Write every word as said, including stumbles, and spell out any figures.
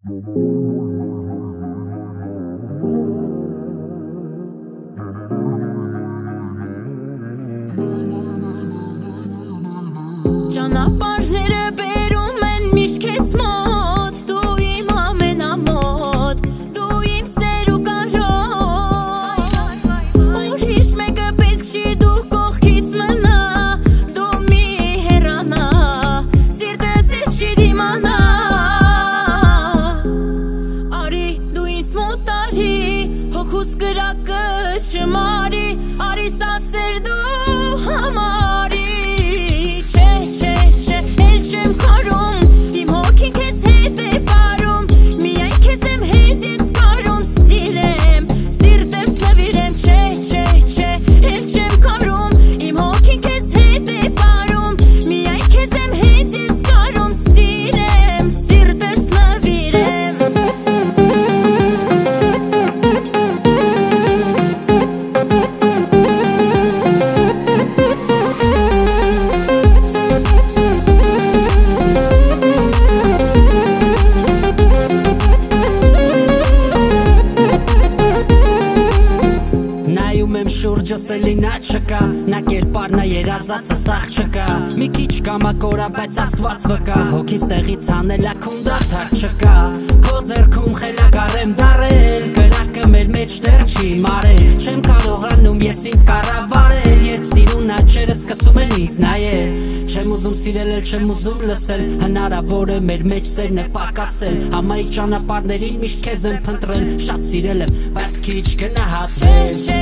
Ճանապարհները բերում են միշտ քեզ մոտ, դու իմ ամենամոտ, դու իմ սեր ու կարոտ, ուրիշ մեկը պետք չի դու կողքից մնա, դու մի հեռանա, սիրտս ես չի դիմանա, արի դու ինձ մոտ արի, հոգուց կրակը չմարի, արի սա սեր դու համարի. Շուրջս էլի նա չկա, նա կերպարն է երազածը սաղ չկա, մի քիչ կամակորա բայց աստված վկա, հոգիս տեղից հանելա քունդաթար չկա, քո ձեռքում խելագար եմ դարել, կրակը մեր մեջ դեռ չի մարել, չեմ կարողանում ես ինձ կառավարել, երբ սիրուն աչքերդ սկսում են ինձ նայել, չեմ ուզում սիրել էլ չեմ ուզում լսել, հնարավոր է մեր մեջ սերն է պակասել, համայի ճանապարհներին միշտ քեզ եմ փնտրել, շատ սիրել եմ, բայց քիչ գնահատվել.